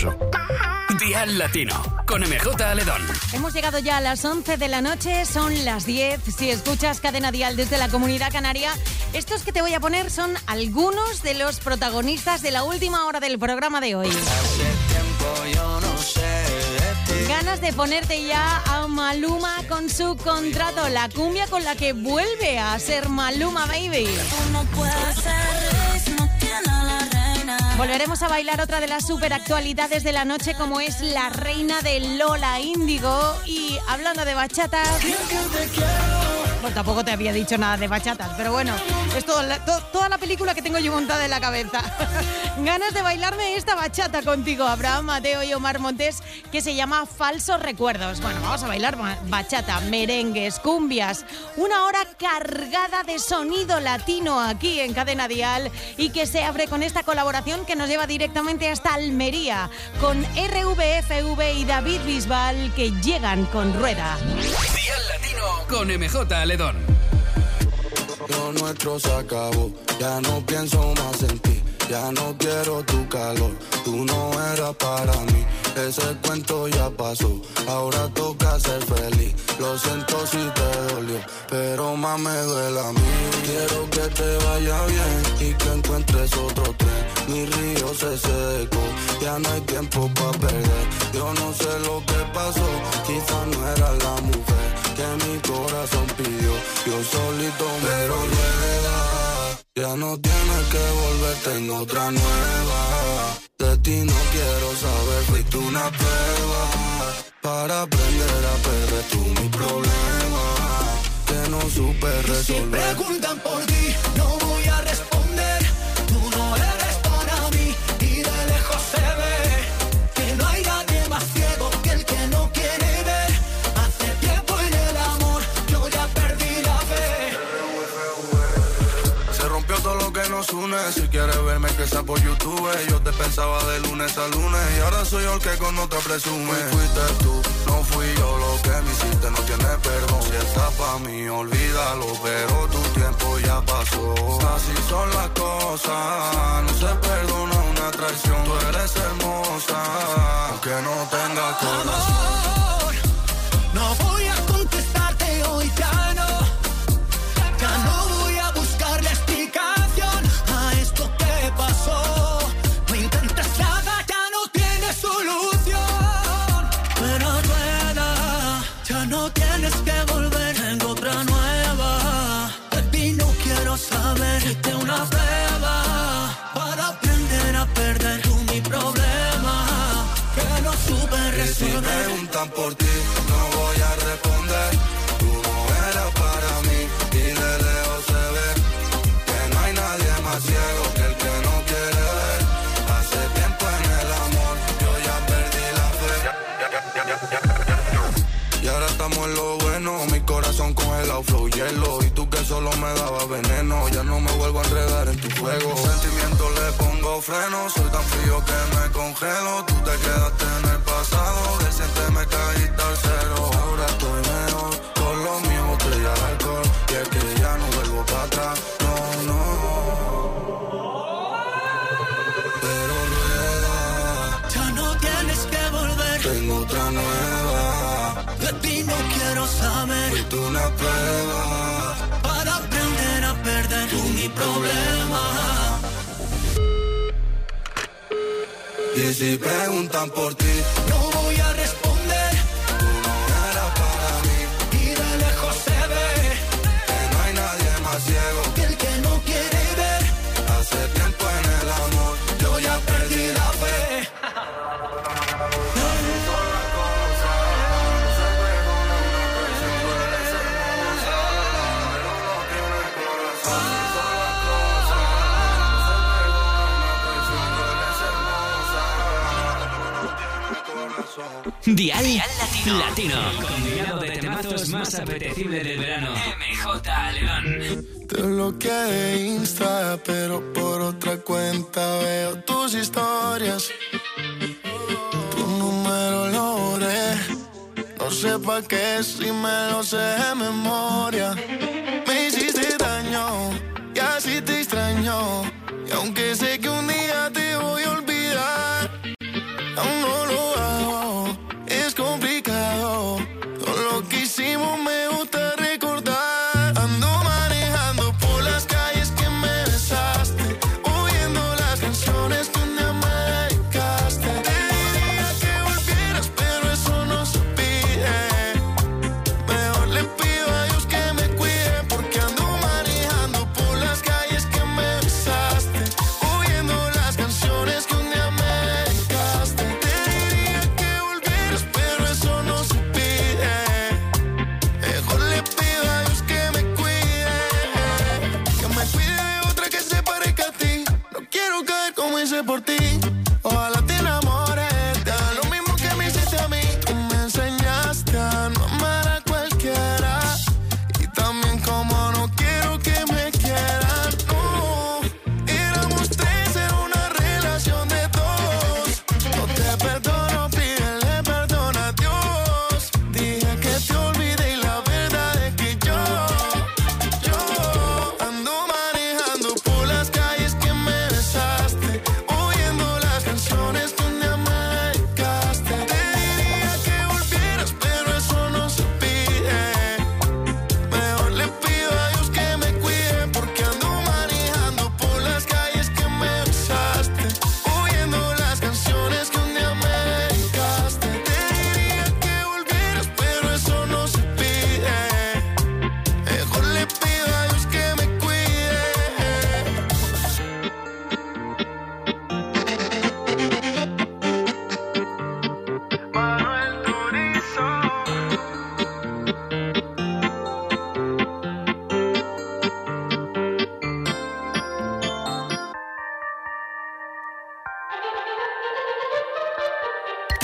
eso. Dial Latino, con MJ Aledón. Hemos llegado ya a las 11 de la noche, son las 10. Si escuchas Cadena Dial desde la Comunidad Canaria, estos que te voy a poner son algunos de los protagonistas de la última hora del programa de hoy. Hace tiempo yo no sé de ti. Ganas de ponerte ya a Maluma con su contrato, la cumbia con la que vuelve a ser Maluma Baby. No puede ser, no tiene la reina. Volveremos a bailar otra de las superactualidades de la noche, como es la reina de Lola Índigo. Y hablando de bachatas, pues tampoco te había dicho nada de bachatas, pero bueno, es toda la película que tengo yo montada en la cabeza. Ganas de bailarme esta bachata contigo, Abraham Mateo y Omar Montes, que se llama Falsos Recuerdos. Bueno, vamos a bailar bachata, merengues, cumbias, una hora cargada de sonido latino aquí en Cadena Dial, y que se abre con esta colaboración que nos lleva directamente hasta Almería, con RVFV y David Bisbal, que llegan con Rueda. Dial Latino con MJ Aledón. Lo nuestro se acabó, ya no pienso más en ti. Ya no quiero tu calor, tú no eras para mí. Ese cuento ya pasó, ahora toca ser feliz. Lo siento si te dolió, pero más me duele a mí. Quiero que te vaya bien y que encuentres otro tren. Mi río se secó, ya no hay tiempo para perder. Yo no sé lo que pasó, quizás no era la mujer que mi corazón pidió. Yo solito me pero rueda. Ya no tienes que volver, tengo otra nueva. De ti no quiero saber, fuiste una prueba para aprender a perder tú mi problema que no supe resolver. Si preguntan por ti, no voy a responder. Tú no eres para mí y de lejos se ve que no hay nadie más ciego que el que no quiere ver. Hace tiempo en el amor yo ya perdí la fe. Se rompió todo lo que nos une. Si quieres verme que sea por YouTube. Yo te pensaba de lunes a lunes y ahora soy yo el que con otra presume. Fuiste tú, no fui yo. Lo que me hiciste no tiene perdón. Si está pa' mí, olvídalo, pero tu tiempo ya pasó. Así son las cosas, no se perdona una traición. Tú eres hermosa, aunque no tengas corazón. Amor, no voy a contestarte hoy, ya no. Ya no voy a buscar la explicación a esto que pasó. No intentes nada, ya no tienes solución. Pero rueda, ya no tienes que volver. Tengo otra nueva. De ti no quiero saber. Diste una prueba para aprender a perder tú mi problema que no supe resolver. Si preguntan por ti, no voy a responder. Tú no eras para mí y de lejos se ve que no hay nadie más ciego que el que no quiere ver. Hace tiempo en el amor yo ya perdí la fe. Y ahora estamos en lo bueno, mi corazón congelado, flow hielo. Y tú que solo me dabas veneno, ya no me vuelvo a enredar en tu fuego. Sentimiento le pongo freno, soy tan frío que me congelo. Tú te quedaste en el pasado, decente me caíste al cero. Ahora estoy mejor, con lo mío botella de alcohol. Y es que ya no vuelvo para atrás, no, no. Pero rueda, Ya no tienes que volver. tengo otra nueva. De ti no quiero saber. Fuiste una prueba Para aprender a perder tú mi problema. y si preguntan por ti, No voy a responder. tú no eras para mí. Y de lejos se ve Que no hay nadie más ciego. que el que no quiere ver. Hace tiempo en el amor Yo ya perdí la fe. Dial Latino. Combinado de temazos más apetecible del verano. MJ Aledón. Te bloqueé de Insta, pero por otra cuenta veo tus historias. Tu número lo borré. No sé pa' qué si me lo sé de memoria. Me hiciste daño y así te extraño. Y aunque sé que un día te voy a olvidar, aún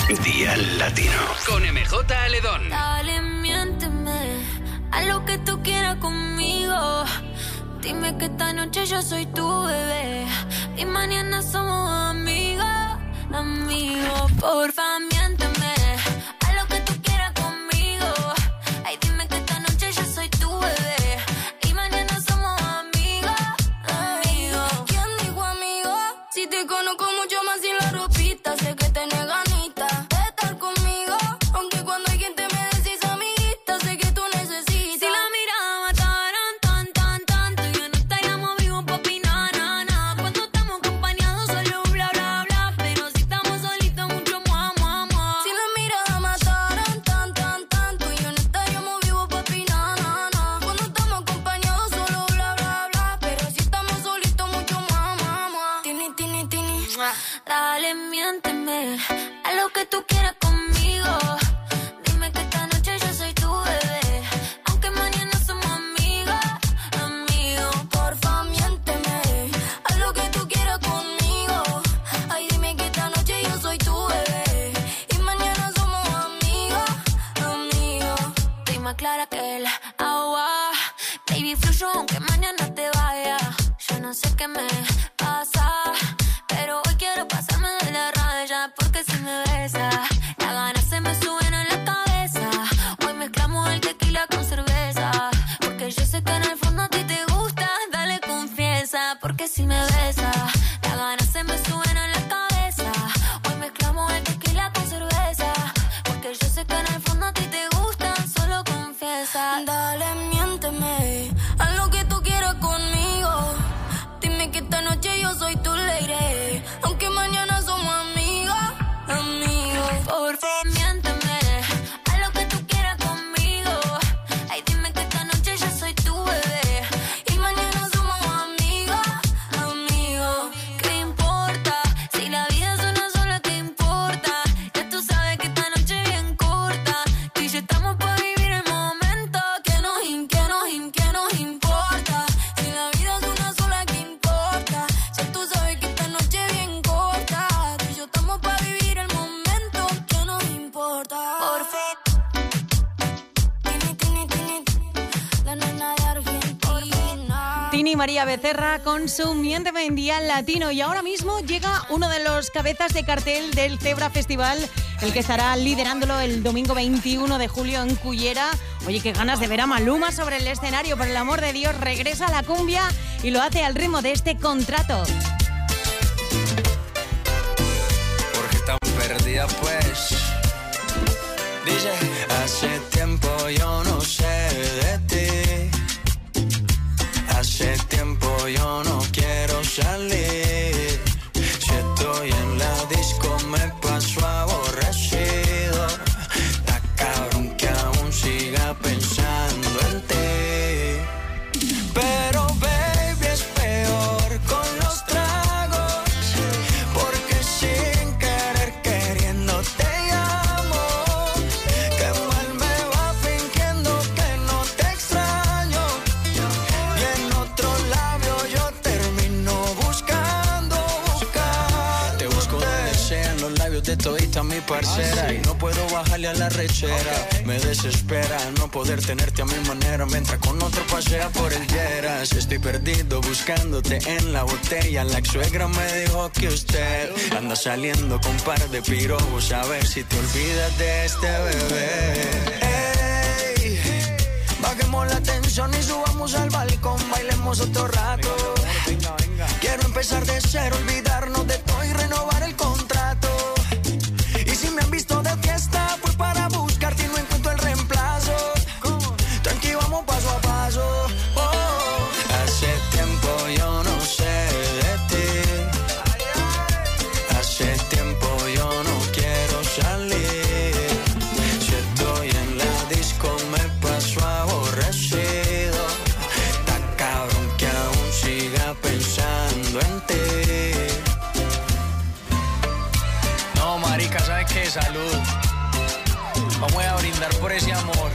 Dial Latino con MJ Aledón. Dale, miénteme, haz lo que tú quieras conmigo. Dime que esta noche yo soy tu bebé y mañana somos amigos, amigos. Porfa, miénteme, haz lo que tú quieras conmigo. Ay, dime que esta noche yo soy tu bebé y mañana somos amigos, amigos. ¿Quién dijo amigo? Si te conozco mucho más sin la ropita, sé que tenés ganita de estar conmigo, aunque cuando alguien te me decís amiguita, sé que tú necesitas. Si la mirada mataran tanto, yo no estaríamos vivos, papi, na. Cuando estamos acompañados solo bla, bla, bla, pero si estamos solitos mucho mua. Si la mirada mataran tanto, yo no estaríamos vivos, papi, na. Cuando estamos acompañados solo bla, bla, bla, pero si estamos solitos mucho mua. Tini. Dale, miénteme, haz lo que tú quieras conmigo. Dime que esta noche yo soy tu bebé, aunque mañana somos amigos, amigos. Porfa, miénteme, haz lo que tú quieras conmigo. Ay, dime que esta noche yo soy tu bebé y mañana somos amigos, amigos. Estoy más clara que el agua, baby, fluyo aunque mañana te vaya. Yo no sé qué me pasa, pero hoy quiero pasarme de la raya, porque si me besa, las ganas se me suben a la cabeza. Hoy mezclamos el tequila con cerveza, porque yo sé que en el fondo a ti te gusta. Dale, confiesa, porque si me besa, las ganas se me suben a la cabeza. Hoy mezclamos el tequila con cerveza, porque yo sé que en el fondo a ti te gusta. Solo confiesa. Dale, miénteme, haz lo que tú quieras conmigo. Dime que esta noche yo soy tu lady, aunque mañana somos amigos, amigos. Por favor, miénteme, haz lo que tú quieras conmigo. Ay, dime que esta noche yo soy tu bebé y mañana somos amigos, amigos. ¿Qué importa? Si la vida es una sola, ¿qué importa? Ya tú sabes que esta noche es bien corta. Tú y yo estamos para vivir el momento. Que nos importa. Si la vida es una sola, ¿qué importa? Ya tú sabes que esta noche es bien corta. Tú y yo estamos para vivir el momento. Que nos importa. Por fin. Tini, la nena de Argentina. Tini María Becerra con su Miénteme en Dial Latino. Y ahora mismo llega uno de los cabezas de cartel del Zebra Festival, el que estará liderándolo el domingo 21 de julio en Cullera. Oye, qué ganas de ver a Maluma sobre el escenario. Por el amor de Dios, regresa a la cumbia y lo hace al ritmo de este Contrato. Porque tan perdida pues. Dice, hace tiempo yo no sé de ti. Hace tiempo yo no quiero salir. Si estoy en la disco me paso aborrecido. Está cabrón que aún siga pensando en ti. Pero baby, es peor con los tragos, porque sin querer queriendo te llamo. Qué mal me va fingiendo que no te extraño, y en otro labio yo termino buscando. Te busco de deseo en los labios de todita mi parcera, y no puedo bajarle a la rechera. Me desespera no poder tenerte a mi manera mientras con otro pasea por el Lleras. Estoy perdido buscándote en la botella. La ex suegra me dijo que usted anda saliendo con par de pirobos, a ver si te olvidas de este bebé. Ey, bajemos la tensión y subamos al balcón, bailemos otro rato. Quiero empezar de cero, olvidarnos de todo y renovar el contrato. Y si me han visto de fiesta, fue para buscarte y no encuentro el reemplazo. Tranqui, vamos paso a paso. Oh, hace tiempo yo no sé de ti. Hace tiempo yo no quiero salir. Si estoy en la disco me paso aborrecido. Está cabrón que aún siga pensando en ti. No, marica, ¿sabes qué? Salud. Vamos a brindar por ese amor.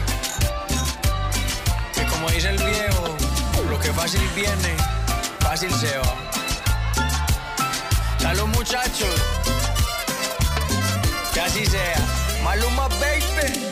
Que como dice el viejo, lo que fácil viene, fácil se va. Salud, muchachos. Ya así sea. Maluma, baby.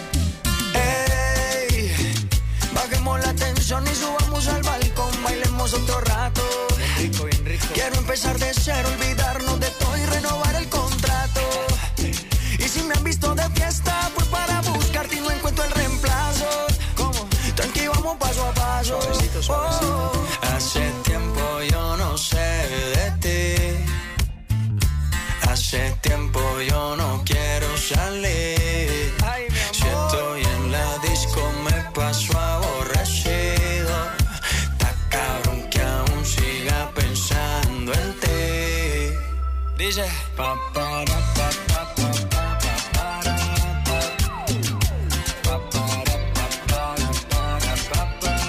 Ey, bajemos la tensión y subamos al balcón, bailemos otro rato. Bien rico, bien rico. Quiero empezar de cero, olvidarnos de todo y renovar el contrato. Y si me han visto de fiesta, pues para buscarte y no encuentro el reemplazo. ¿Cómo? Tranqui, vamos paso a paso. Suavecito, suavecito. Oh, hace tiempo yo no sé de ti. Hace tiempo yo no quiero salir. Ay, si estoy en la disco me paso aborrecido. Está cabrón que aún siga pensando en ti. Dice pa para pa pa pa pa para pa para pa para pa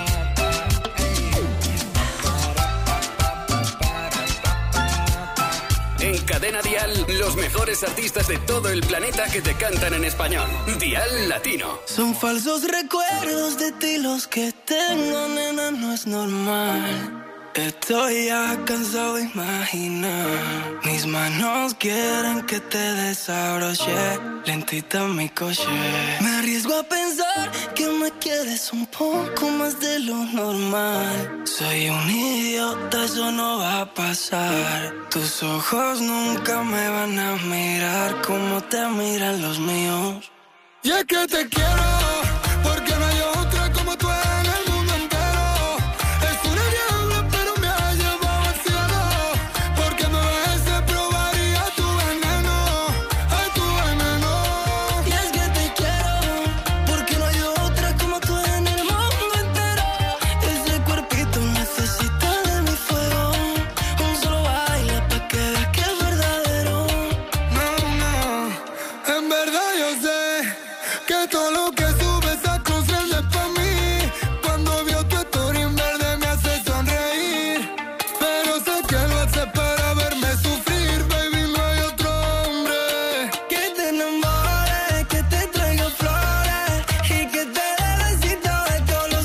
para. En Cadena Dial, los mejores artistas de todo el planeta que te cantan en español. Dial Latino. Son falsos recuerdos de ti los que tengo, nena, no es normal. Estoy ya cansado de imaginar. Mis manos quieren que te desabroche lentita mi coche. Me arriesgo a pensar que me quieres un poco más de lo normal. Soy un idiota, eso no va a pasar. Tus ojos nunca me van a mirar como te miran los míos. Y es que te quiero porque no hay otra como tú en el mundo entero. Es una diabla pero me ha llevado al cielo. Porque me ves probaría tu veneno, ay tu veneno. Y es que te quiero porque no hay otra como tú en el mundo entero. Ese cuerpito necesita de mi fuego. Un solo baile pa' que veas que es verdadero. No, no, en verdad yo sé que todo lo que subes a cruces es pa' mí. Cuando vio tu story en verde me hace sonreír. Pero sé que lo hace para verme sufrir. Baby, no hay otro hombre que te enamore, que te traiga flores y que te dé besito de todos los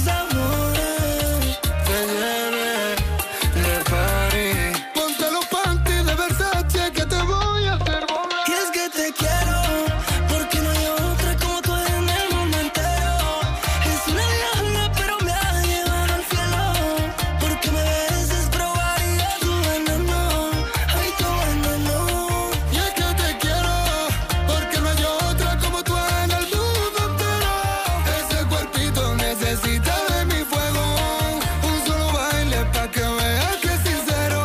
amores. Te lleve de París. Ponte los panties de Versace que te voy a hacer volar. Y es que te quiero porque no hay otra como tú en el mundo entero. Es una diabla pero me ha llevado al cielo. Porque me beses probaría tu veneno, ay tu veneno. Y es que te quiero porque no hay otra como tú en el mundo entero. Ese cuerpito necesita de mi fuego. Un solo baile pa' que veas que es sincero.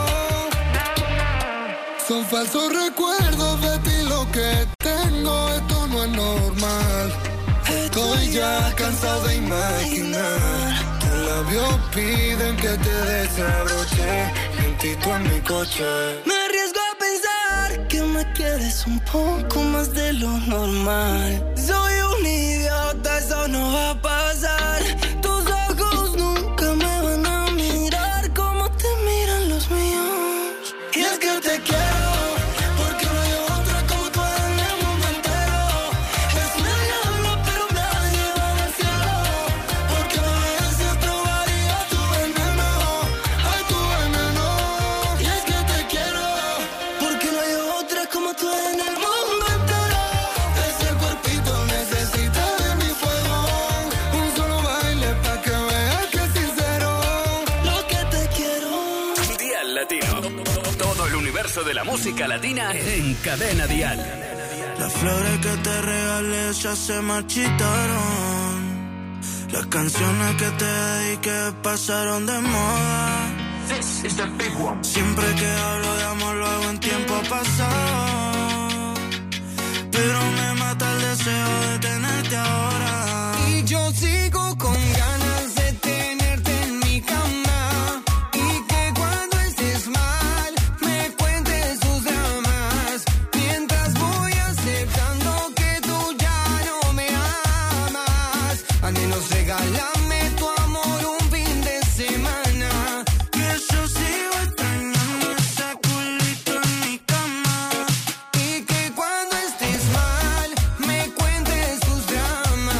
Son falsos recuerdos de ti lo que tengo, esto no es normal. Estoy ya cansado de imaginar. Tus labios piden que te desabroche lentito en mi coche. Me arriesgo a pensar que me quieres un poco más de lo normal. Soy un idiota, eso no va a pasar. Tus ojos nunca me van a mirar como te miran los míos. Y es que te quiero porque no hay otra como tú en el mundo entero. Es una diabla pero me ha llevado al cielo. Porque me beses probaría tu veneno, ay tu veneno. Y es que te quiero porque no hay otra como tú en el mundo entero. Ese cuerpito necesita de mi fuego. Un solo baile pa' que veas que es sincero. Lo que te quiero. Dial Latino. Todo el universo de la música latina en Cadena Dial. Las flores que te regalé ya se marchitaron. Las canciones que te dediqué pasaron de moda. Siempre que hablo de amor lo hago en tiempo pasado. Pero me mata el deseo de tenerte ahora. Y yo sigo con ganas de tenerte en mi cama. Y que cuando estés mal me cuentes tus dramas. Mientras voy aceptando que tú ya no me amas. Al menos regálame tu amor un fin de semana. Que yo sigo extrañando ese culito en mi cama. Y que cuando estés mal me cuentes tus dramas.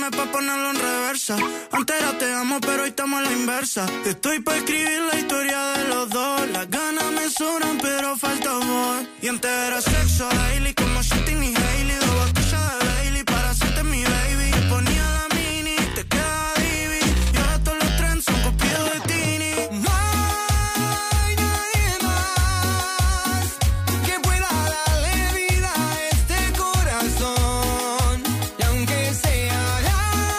Llame pa' ponerlo en reversa. Antes era te amo, pero hoy estamos a la inversa. Estoy pa' escribir la historia de los dos. Las ganas me sobran, pero falta amor. Y antes era sexo daily, como Shitting y Hailey. 2 botellas de Bailey para hacerte mi baby. Ponía la mini, te queda divi. Y ahora todos los trends son copiados de Tini. No hay nadie más que pueda darle vida a este corazón. Y aunque sea la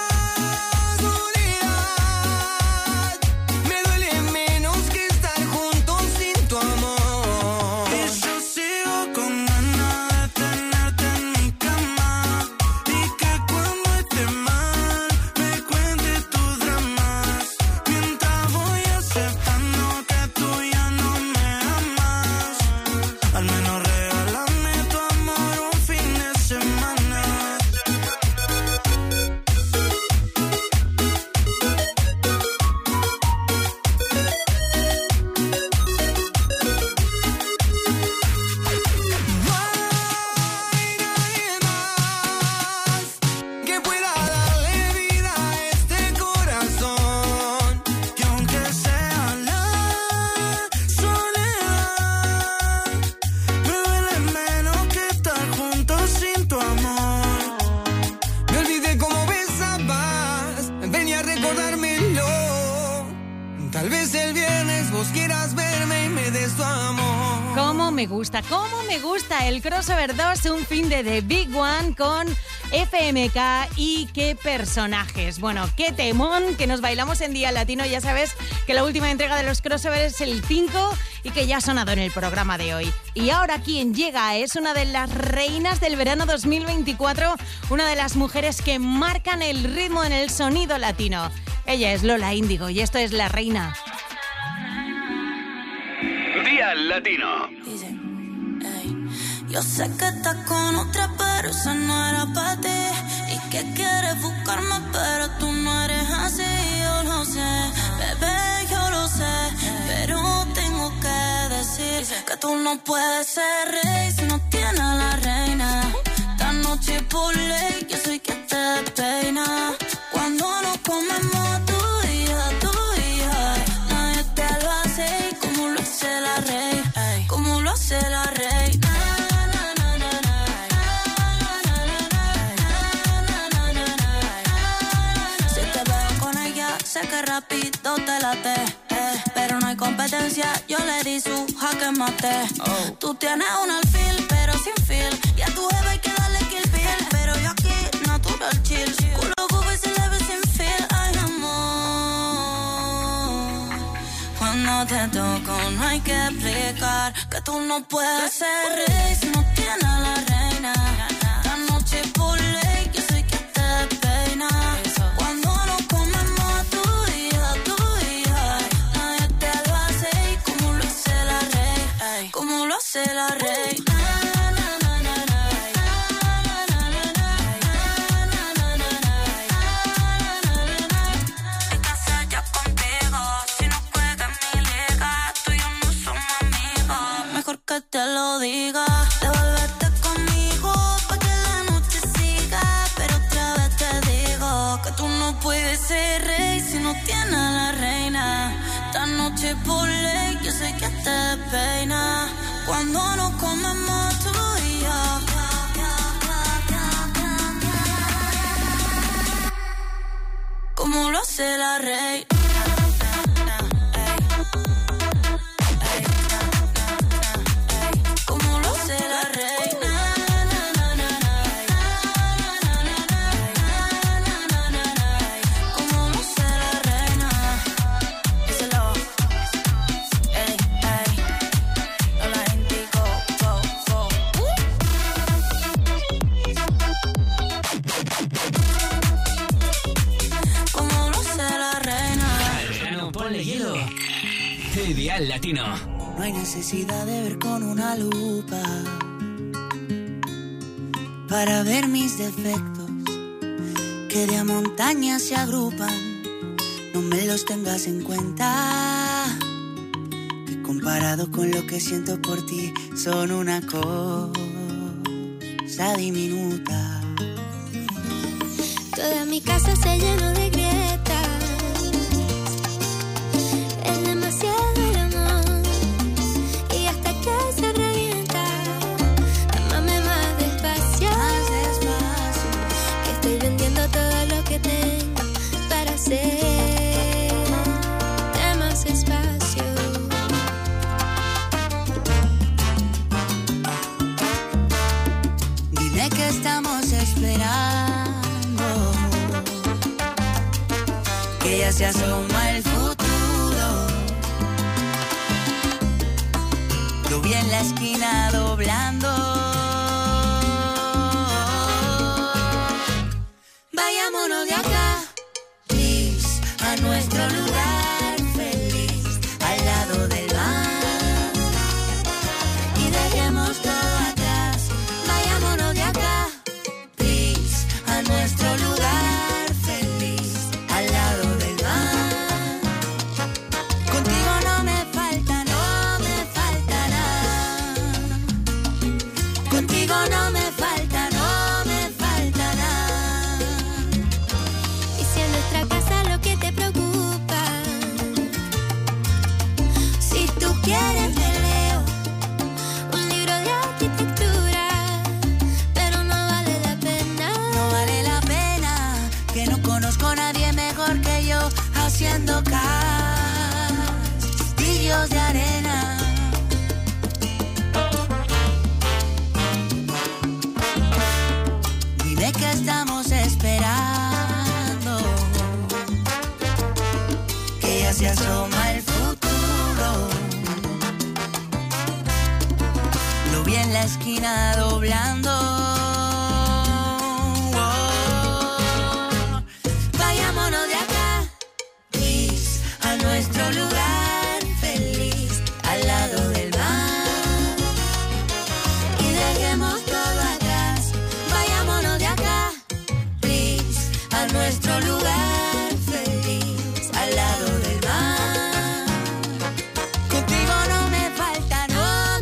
soledad, me duele menos que estar juntos sin tu amor. Y yo sigo con ganas de tenerte en mi cama. Y que cuando esté mal me cuentes tus dramas. Mientras voy aceptando que tú ya no me amas. Al menos regálame tu amor un fin de semana. No hay nadie más que pueda darle vida a este corazón. Y aunque sea la soledad, me duele menos que estar juntos sin tu amor. Me olvidé cómo besabas, ven a recordármelo. Tal vez el viernes vos quieras verme y me des tu amor. Cómo me gusta el crossover 2, un fin de The Big One con FMK y qué personajes. Bueno, qué temón que nos bailamos en Día Latino. Ya sabes que la última entrega de los crossovers es el 5 y que ya ha sonado en el programa de hoy. Y ahora quien llega es una de las reinas del verano 2024, una de las mujeres que marcan el ritmo en el sonido latino. Ella es Lola Índigo y esto es La Reina. Día Latino. Dice, ey, yo sé que estás con otra, pero esa no era para ti. Y que quieres buscarme, pero tú no eres así. Yo lo sé, bebé, yo lo sé. Pero tengo que decir que tú no puedes ser rey si no tienes a la reina. Esta noche por ley, yo soy quien te despeina. Cuando nos comemos tú y yo, nadie te lo hace como lo hace la rey, como lo hace la rey. Si te veo con ella, sé que rápido te late, pero no hay competencia, yo le di su jaque mate. Tú tienes un alfil, pero sin feel, y a tu jefe hay que darle kill bill, pero yo aquí natural chill, culo bobo y se le ve sin feel. Ay, amor, cuando te toco no hay que explicar que tú no puedes ser rey si no tienes a la reina. Esta noche por ley, yo soy quien te despeina. Cuando nos comemos tú y yo, nadie te lo hace como lo hace la rey, como lo hace la rey. Que te lo diga, devuélvete conmigo pa' que la noche siga. Pero otra vez te digo que tú no puedes ser rey si no tienes a la reina. Esta noche por ley, yo sé que te peina. Cuando nos comemos tú y yo. Como lo hace la rey. Dial Latino. No hay necesidad de ver con una lupa para ver mis defectos que de a montañas se agrupan. No me los tengas en cuenta, que comparado con lo que siento por ti son una cosa diminuta. Toda mi casa se llenó de grietas. Es demasiado el amor y hasta que se revienta. Amame más despacio, que estoy vendiendo todo lo que tengo para hacer más espacio. Dime que estamos esperando, que ya se asoma el futuro. Lo vi en la esquina doblando. Vayámonos de acá, please, a nuestro lugar feliz, al lado del mar, y dejemos todo atrás. Vayámonos de acá, please, a nuestro lugar feliz, al lado del mar. Contigo no me falta nada. Contigo no me falta nada. Y si en nuestra casa lo que te preocupa, si tú quieres te leo un libro de arquitectura, pero no vale la pena. No vale la pena, que no conozco a nadie mejor que yo haciendo castillos de arena. Dime que estamos esperando, que ya se asoma el futuro. Lo vi en la esquina doblando. Vayámonos de acá, please, a nuestro lugar feliz, al lado del mar, y dejemos todo atrás. Vayámonos de acá, please, a nuestro lugar feliz, al lado del mar. Contigo no me falta nada.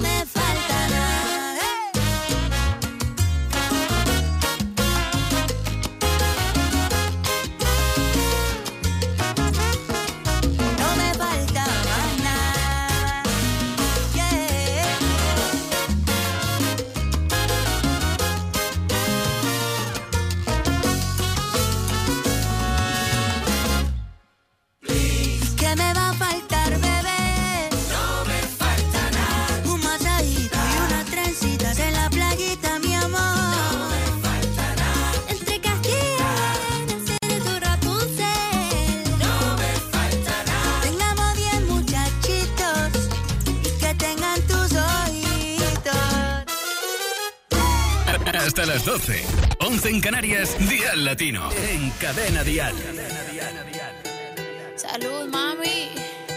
No me falta más nada. Yeah. ¿Qué me va a faltar, bebé? No me falta nada. Un masajito y unas trencitas en la playita, mi amor. No me falta nada. Entre Castilla, seré tu Rapunzel. No me falta nada. Tengamos 10 muchachitos y que tengan tus ojitos. Hasta las 12. 11 en Canarias, Dial Latino. En Cadena Dial. Salud, mami.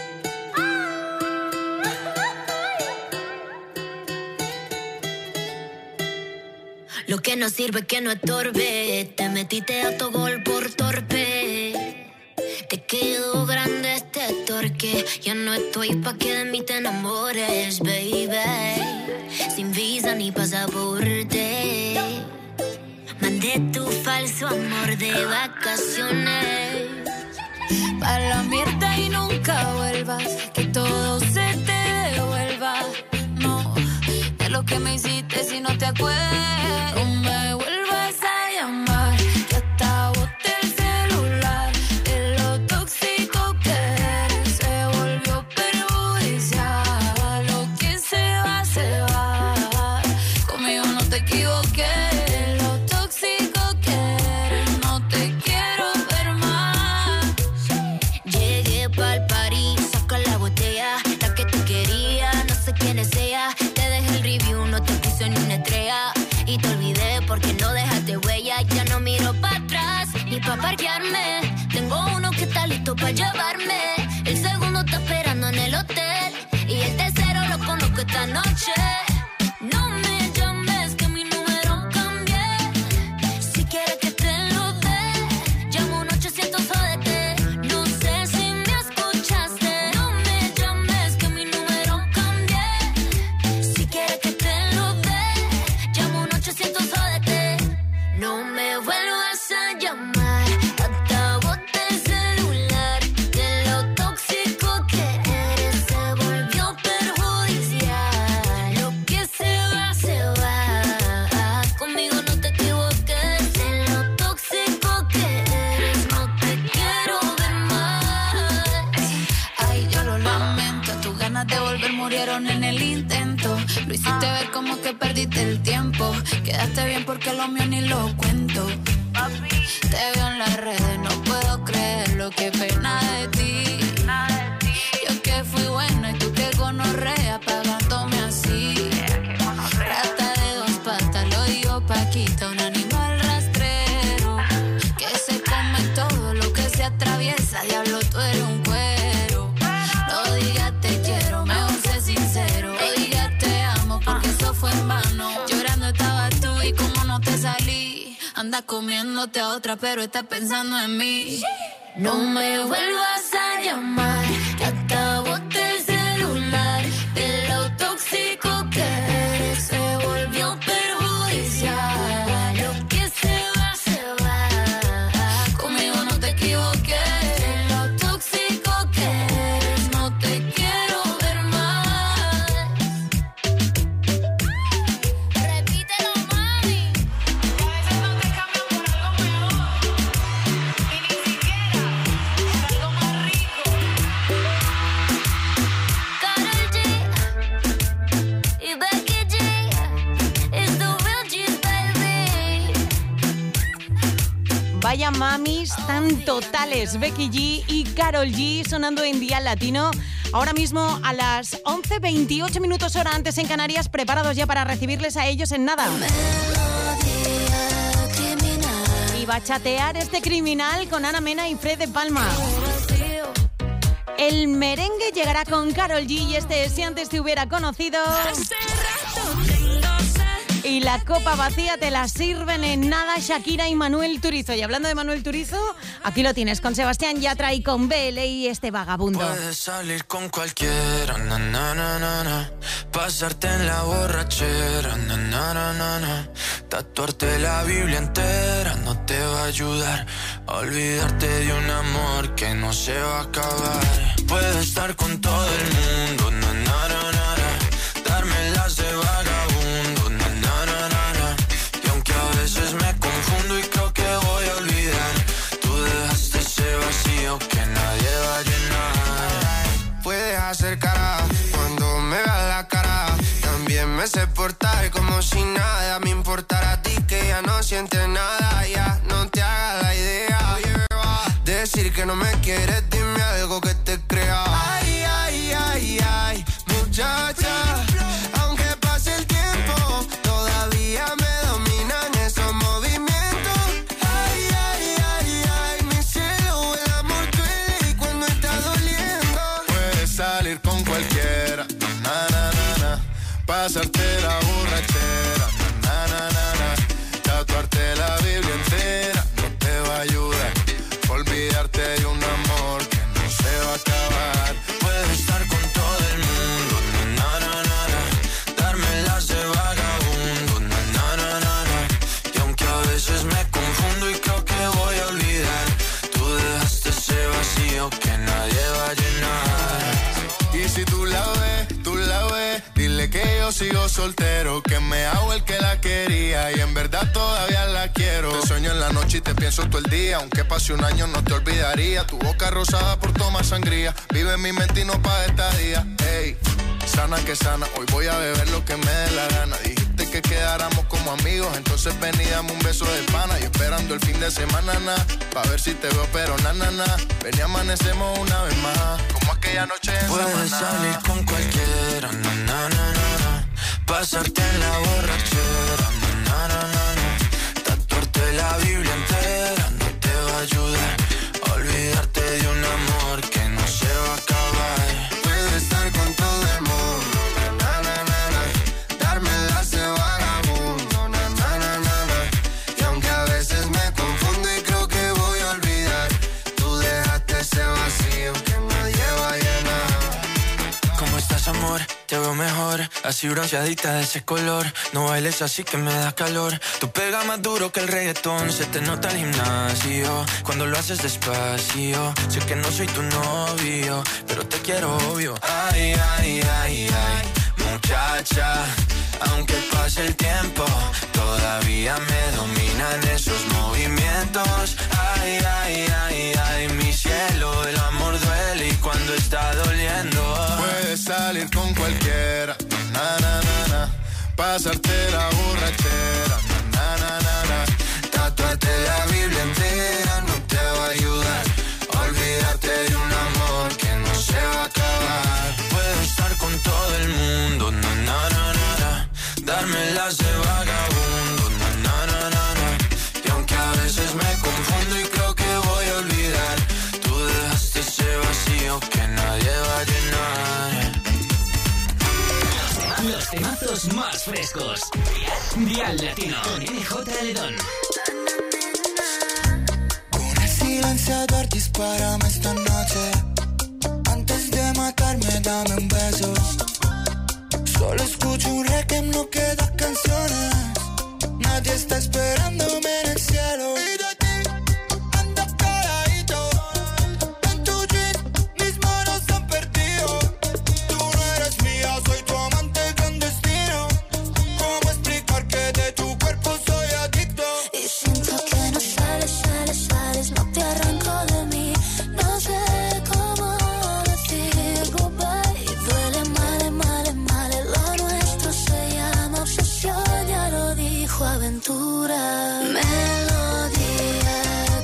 Lo que no sirve que no estorbe. Te metiste autogol por torpe. Te quedó grande este torque. Ya no estoy pa' que de mí te enamores, baby. Sin visa ni pasaporte. Mandé tu falso amor de vacaciones pa' la mierda y nunca vuelvas. Que todo se te devuelva. No, de lo que me hiciste si no te acuerdas. No me vuelvas a llamar, que hasta boté el celular. De lo tóxico que eres se volvió perjudicial. Lo que se va, se va. Conmigo no te equivoqué. De lo tóxico que eres no te quiero ver más. Llegué pa'l party, saca la botella, la que tú querías, no sé quién es ella. Te dejé el review, no te puse ni una estrella. Y te olvidé porque no dejaste huella. Ya no miro para atrás ni pa' parquearme. Tengo uno que está listo pa' llevarme. El segundo está esperando en el hotel. Y el tercero lo conozco esta noche. No me llames que mi número cambié. Si quieres que te lo dé, llamo un 800 jódete. No sé si me escuchaste. No me llames que mi número cambié. Si quieres que te lo dé, llamo un 800 jódete. No me vuelvas a llamar. como que perdiste el tiempo. Quedaste bien porque lo mío ni lo cuento. Te veo en las redes, no puedo creerlo, qué pena de ti. Yo que fui buena y tú que gonorrea, pagándome así. Rata de dos patas, lo digo Paquita, un animal rastrero que se come todo lo que se atraviesa. Diablo, tú eres un cuero. No digas te quiero, mejor sé sincero. No digas te amo, porque eso fue en vano. Llorando estabas tú y como no te salí. Anda comiéndote a otra, pero estás pensando en mí. No me vuelvas a llamar, que hasta boté el celular. De lo tóxico que eres, se volvió perjudicial. Lo que se va, conmigo no te equivoqué. De lo tóxico que eres, no te quiero ver más. Repítelo, mami. A veces no te cambian por algo mejor. Y ni siquiera por algo más rico. Karol G y Becky G, it's the real G's, baby. Vaya mamis tan totales, Becky G y Karol G sonando en Dial Latino. Ahora mismo a las 11:28 minutos hora antes en Canarias, preparados ya para recibirles a ellos en nada. Melodía criminal. Y bachatear este criminal con Ana Mena y Fred de Palma. El merengue llegará con Karol G y este es Si Antes Te Hubiera Conocido. Y la copa vacía te la sirven en nada Shakira y Manuel Turizo. Y hablando de Manuel Turizo, aquí lo tienes con Sebastián Yatra y con BL y este vagabundo. Puedes salir con cualquiera, na, na, na, na, na. Pasarte en la borrachera, na, na, na, na, na. Tatuarte la Biblia entera no te va a ayudar a olvidarte de un amor que no se va a acabar. Puedes estar con todo el mundo, na, na, na, na, na. Darme las de vagabundo, na, na, na, na, na. Y aunque a veces me confundo y creo que voy a olvidar, tú dejaste ese vacío que nadie va a llenar. Puedes hacer cara cuando me veas la cara. También me sé portar como si nada me importara a ti, que ya no sientes nada. Ya no te hagas la idea. Decir que no me quieres, dime algo que te crea. Ay, ay, ay, ay, muchacha. Aunque pase el tiempo, todavía me dominan esos movimientos. Ay, ay, ay, ay, mi cielo, el amor duele y cuando está doliendo. Puedes salir con cualquiera, na, na, na, na. Pasarte la borrachera, na, na, na, na. Tatuarte la Biblia entera no te va a ayudar. Olvidarte de un amor que no se va a acabar. Puedes estar con todo el mundo, na, na, na, na. Darme las de vagabundo, na, na, na, na, na. Y aunque a veces me confundo y creo que voy a olvidar, tú dejaste ese vacío que nadie va a llenar. Y si tú la ves, dile que yo sigo soltero, que me hago el que la quería y en verdad todavía la quiero. Te sueño en la noche y te pienso todo el día, aunque pase un año no te olvidaría. Tu boca rosada por tomar sangría, vive en mi mente y no pa' estadía. Ey, sana que sana, hoy voy a beber lo que me dé la gana. Dijiste que quedáramos como amigos, entonces ven y dame un beso de pana. Y esperando el fin de semana, pa' ver si te veo, pero na, na, na. Ven y amanecemos una vez más, como aquella noche en Puedes Samaná. salir con cualquiera, na, na, na, na, na. Pasarte en la borrachera, na, na, na, na, na. Tatuarte la Biblia entera no te va a ayudar a olvidarte de un amor que no se va a acabar. Puedes estar con todo el mundo, na, na, na, na. Darme las de vagabundo, na, na, na, na, na. Y aunque a veces me confundo y creo que voy a olvidar, tú dejaste ese vacío que nadie va a llenar. ¿Cómo estás, amor? Te veo mejor, así bronceadita de ese color. No bailes así que me da calor. Tú pegas más duro que el reggaetón, se te nota el gimnasio cuando lo haces despacio. Sé que no soy tu novio, pero te quiero obvio. Ay, ay, ay, ay, muchacha. Aunque pase el tiempo, todavía me dominan esos movimientos. Ay, ay, ay, ay, mi cielo, el amor duele y cuando está doliendo. Puedes salir con cualquiera, na, na, na, na. pasarte la borrachera. Na, na, na, na. Tatuarte la Biblia entera no te va a ayudar. Olvídate de un amor que no se va a acabar. Puedo estar con todo el mundo, na, na, na, na, na. Darme las de vagabundo, na, na, na, na, na. Y aunque a veces me confundo y creo que voy a olvidar, tú dejaste ese vacío que nadie va a llenar. Los temazos más frescos. Dial Latino con NJ Ledón. Con el silenciador dispárame esta noche. Antes de matarme dame un beso. Solo escucho un reggae, no quedan canciones. Nadie está esperándome en el cielo. Y de ti ando caladito. En tu jean mis manos se han perdido. Tú no eres mía, soy tu amante clandestino. ¿Cómo explicar que de tu cuerpo soy adicto? Y siento que no sales, sales, sales, no te arranco de mí. No sé cómo decir goodbye. Y duele mal, mal, mal. Lo nuestro se llama obsesión, ya lo dijo Aventura. Melodía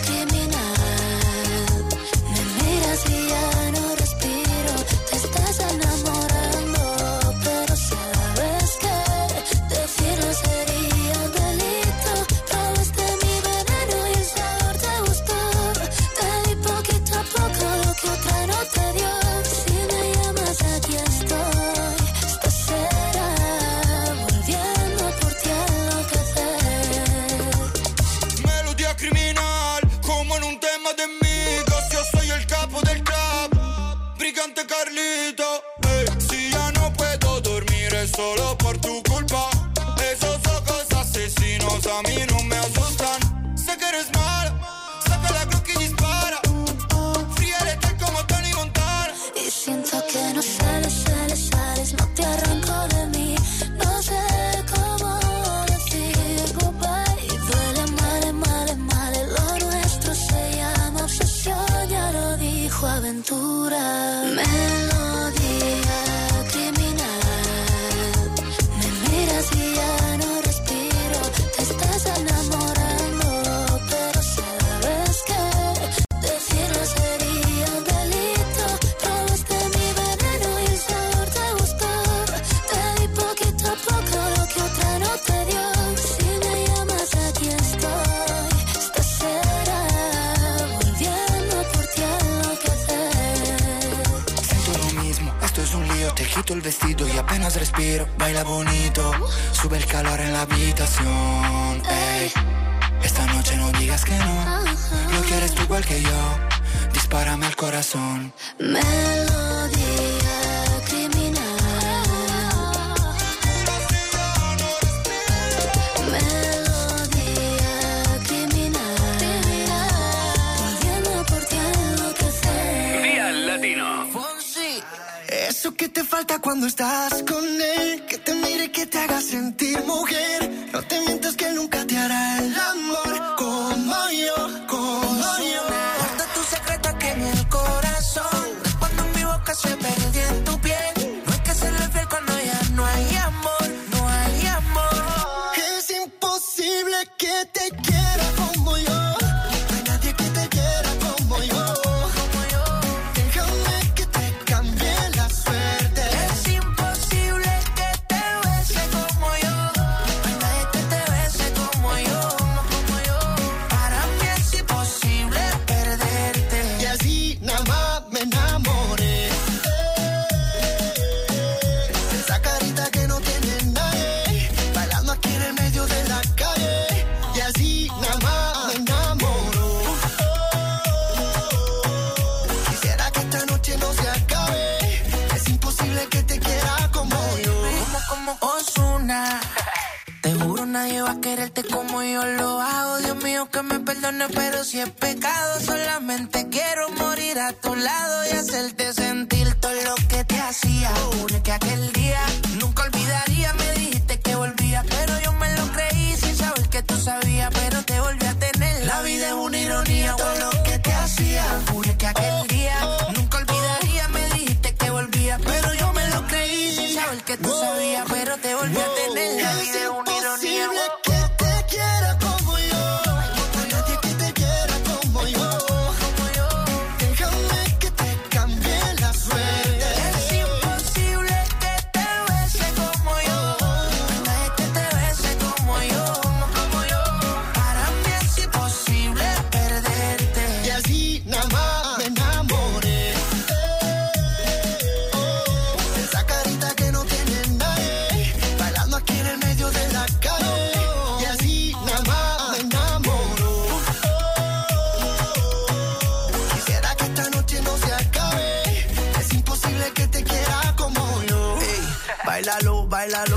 criminal. Me miras y ya no respiro. Te estás enamorando, pero sabes que decirlo sería un delito. Probaste mi veneno y el sabor te gustó. Te di poquito a poco lo que otra no te dio. Si me llamas aquí estoy. Esto será volviendo por ti a enloquecer. Melodía criminal, como en un tema de amigos. Yo soy el capo del trap, brigante Carlito. Ey, si ya no puedo dormir es solo por tu culpa. Esos ojos asesinos a mí no me asustan. Sé que eres mala, saca la Glock y dispara. Fría letal como Tony Montana. Y siento que no sales, sales, sales, no te arranco de mí. No sé cómo decir goodbye. Y duele mal, mal, mal. Lo nuestro se llama obsesión, ya lo dijo Aventura. Melodía criminal. Me miras y ya no respiro. Te estás enamorando, pero sabes que decirlo sería un delito. Probaste mi veneno y el sabor te gustó. Te di poquito a poco lo que otra no te dio. Si me llamas aquí estoy. Esto será volviendo por ti a enloquecer. Siento lo mismo, esto es un lío. Te quito el vestido y apenas respiro. Baila bonito, sube el calor en la habitación. Ey, esta noche no digas que no. Lo quieres tú igual que yo. Dispárame al corazón. Melodía criminal. Melodía criminal. Volviendo por ti a enloquecer. Dial Latino. Eso que te falta cuando estás con él, que te mire y que te haga sentir mujer. No te mientas que nunca te hará el amor como yo, como yo. Guarda tu secreto aquí en el corazón. Cuando mi boca se perdió en tu piel. No hay que serle fiel cuando ya no hay amor, no hay amor. Es imposible que te quiera como yo. No hay nadie que te quiera como yo. Déjame que te cambie la suerte. Es imposible que te bese como yo. No hay nadie que te bese como yo, como yo. Para mí es imposible perderte. Y así nada más me enamoré. Esa carita que no tiene nadie, bailando aquí en el medio de la calle. Y así nada más me enamoro. Quisiera que esta noche no se acabe. Es imposible que te quiera como yo. Como Ozuna. Te juro nadie va a quererte como yo lo hago. Dios mío que me perdone, pero si es pecado, solamente quiero morir a tu lado y hacerte sentir todo lo que te hacía. Juro que aquel día nunca olvidaría. Me dijiste que volvía, pero yo me lo creí sin saber que tú sabías, pero te volví a tener. La vida es una ironía, todo lo que te hacía. Juro que aquel día nunca olvidaría. Me dijiste que volvía, pero yo me lo creí sin saber que tú sabías, pero te volví a tener. Báilalo, báilalo.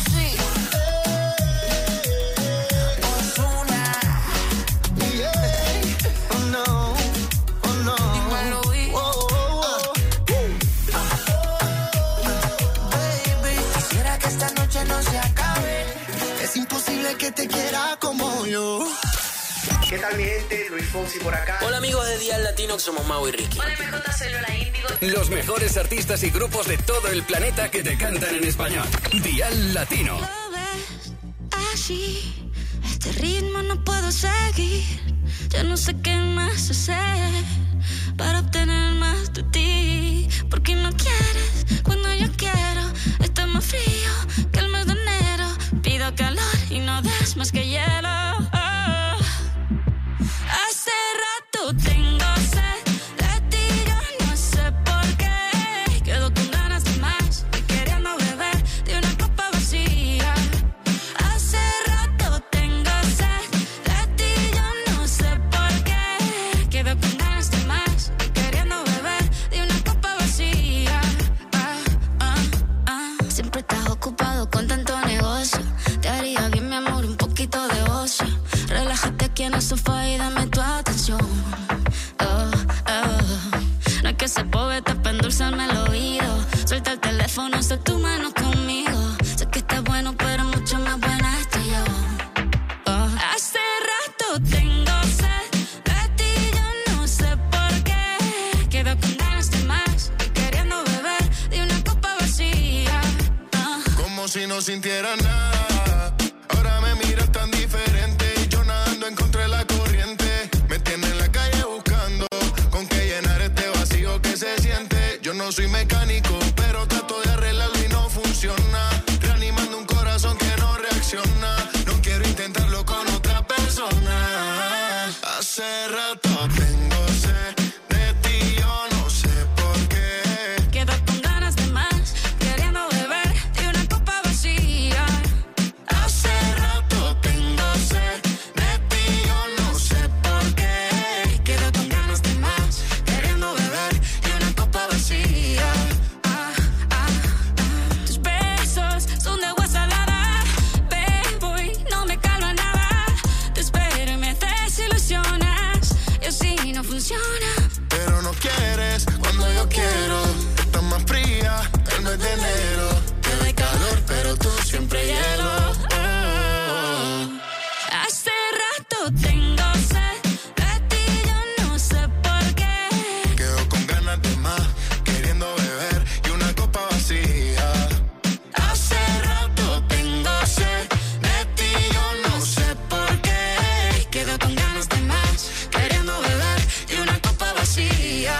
Que te quiera como yo. ¿Qué tal mi gente? Luis Fonsi por acá. Hola amigos de Dial Latino, somos Mau y Ricky. Hola MJ, soy Lola Índigo. Los mejores artistas y grupos de todo el planeta que te cantan en español. Dial Latino. Lo ves así, este ritmo no puedo seguir. Ya no sé qué más hacer para obtener más de ti. Porque no quieres cuando yo quiero. Está más frío que el mes de enero. Pido calor y no das más que hielo. Hace rato tengo sed de ti, yo no sé por qué. Quedo con ganas de más y queriendo beber de una copa vacía. Hace rato tengo sed de ti, yo no sé por qué. Quedo con ganas de más y queriendo beber de una copa vacía. Siempre estás ocupado con tanto negocio. Te haría bien, mi amor, un poquito de ocio. Relájate aquí en el sofá y dame tu atención. No es que se poeta para endulzarme el oído. Suelta el teléfono, haz tu mano conmigo. Sé que estás bueno, pero mucho más buena estoy yo. Hace rato tengo sed de ti, yo no sé por qué. Quedo con ganas de más y queriendo beber de una copa vacía. Como si no sintiera nada. Ahora me miras tan diferente y yo nadando en contra de la corriente. Me tiene en la calle buscando con qué llenar este vacío que se siente. Yo no soy mecánico, pero trato de arreglarlo y no funciona. Reanimando un corazón que no reacciona. No quiero intentarlo con otra persona. Hace rato tengo sed de ti, yo no sé por qué. Quedo con ganas de más, queriendo beber de una copa vacía. Hace rato tengo sed de ti, yo no sé por qué. Quedo con ganas de más, queriendo beber de una copa vacía. Tus besos son de agua salada, bebo y no me calma nada. Te espero y me desilusionas, y así no funciona. Pero no quieres cuando yo quiero. Estás más fría que el mes de enero. Te doy calor, pero tú siempre hielo. Hace rato tengo sed de ti, yo no sé por qué. Quedo con ganas de más, queriendo beber y una copa vacía. Hace rato tengo sed de ti, yo no sé por qué. Quedo con ganas de más, queriendo beber y una copa vacía.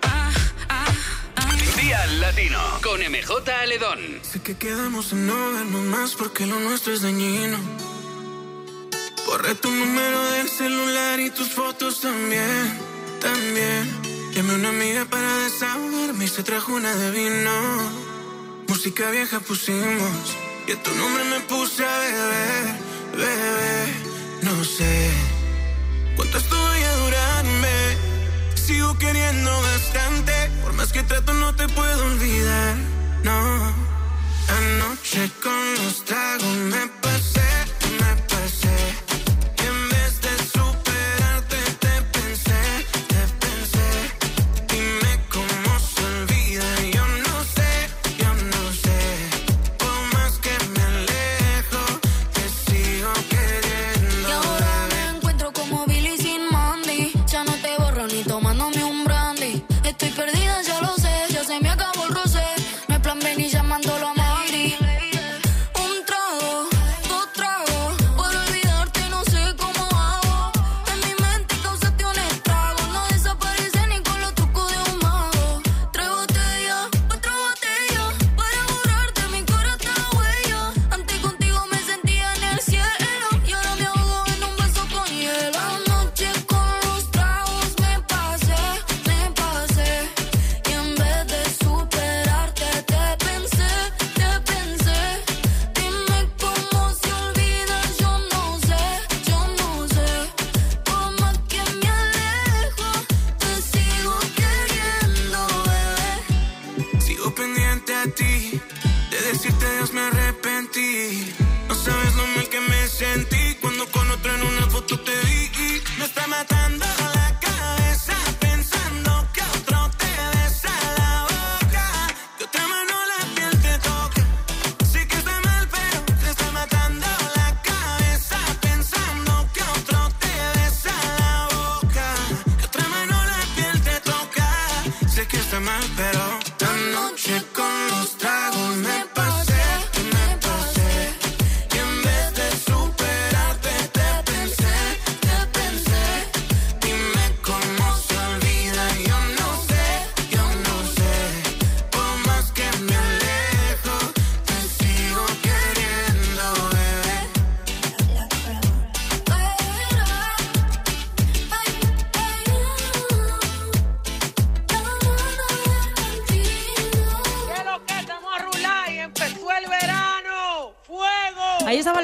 Dial Latino con MJ Aledón. Sé que quedamos en no vernos más porque lo nuestro es dañino. Borré tu número del celular y tus fotos también. Llamé a una amiga para desahogarme y se trajo una de vino. Música vieja pusimos y a tu nombre me puse a beber, bebé. No sé cuánto esto vaya a durarme. Sigo queriendo bastante, por más que trato no te puedo olvidar, no. Anoche con los tragos me pasé. Y en vez de superarte te pensé. Dime cómo se olvida, yo no sé. Por más que me alejo, te sigo queriendo. Y ahora me encuentro como Billy sin Mandy. Ya no te borro ni tomándome un brandy. Estoy perdida, ya lo sé, ya se me acabó el rosé. No hay plan B ni llamándolo a Madrid. Un trago,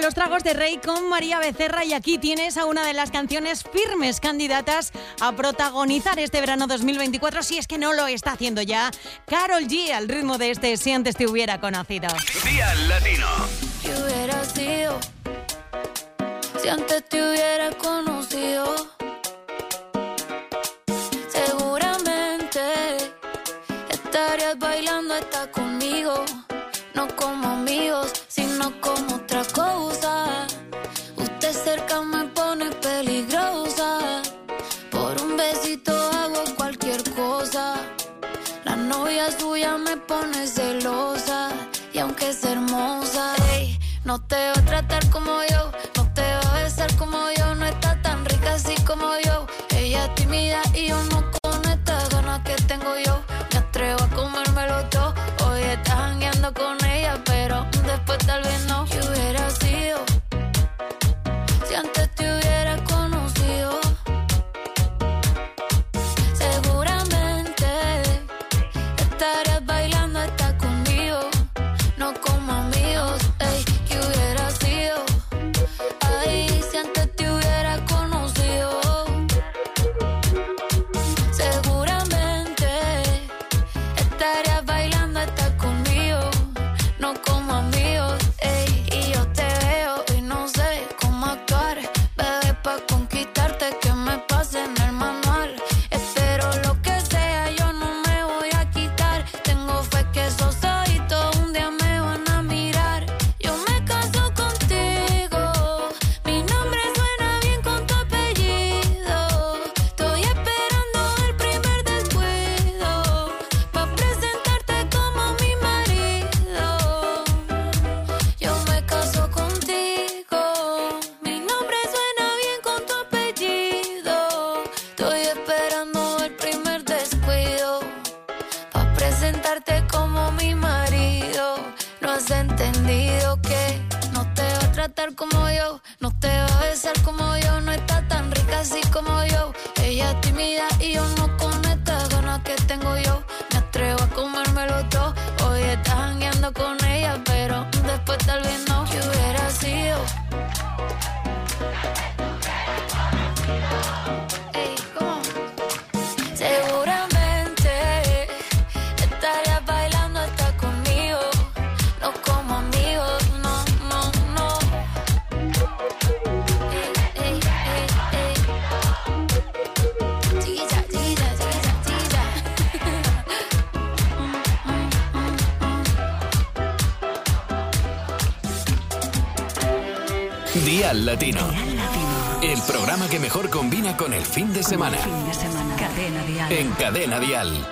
Los Tragos de Rey con María Becerra y aquí tienes a una de las canciones firmes candidatas a protagonizar este verano 2024, si es que no lo está haciendo ya, Karol G, al ritmo de este Si antes te hubiera conocido. Día Latino. ¿Qué hubiera sido si antes te hubiera conocido? Seguramente estarías bailando hasta conmigo, no como amigos, sino como otra cosa. Usted cerca me pone peligrosa, por un besito hago cualquier cosa. La novia suya me pone celosa, y aunque es hermosa, ey, no te va a tratar como yo, no te va a besar como yo, no está tan rica así como yo. Ella es tímida y yo no con estas ganas que tengo yo. Me atrevo a comérmelo todo, hoy estás jangueando con ella, pero después tal vez no. ¿Qué hubiera sido si antes te hubiera conocido? Seguramente estarías bailando hasta conmigo, no como amigos, ey. ¿Qué hubiera sido? Ay, si antes te hubiera conocido. Seguramente estarías bailando hasta conmigo, no como amigos, ey. Y yo te veo y no sé cómo actuar, bebé, pa' conquistarte que me pase en el manual. Espero lo que sea, yo no me voy a quitar. Tengo fe que esos ojitos un día me van a mirar. Yo me caso contigo, mi nombre suena bien con tu apellido. Estoy esperando el primer descuido pa' presentarte como mi marido. Yo me caso contigo, mi nombre suena bien con tu apellido. Estoy esperando el primer descuido pa' presentarte como mi marido. No has entendido que no te va a tratar como yo, no te va a besar como yo, no está tan rica así como yo. Ella es tímida y yo no con estas ganas que tengo yo. Me atrevo a comérmelo todo, hoy estás jangueando con ella, pero después tal vez no. ¿Qué hubiera sido? Ey, ¿cómo? Seguramente estarías bailando hasta conmigo, no como amigos, no, no, no. Ey, ey, ey, ey. Chiquilla, chiquilla, chiquilla, chiquilla. Día Latino. El programa que mejor combina con el fin de semana. Cadena Dial. En Cadena Dial.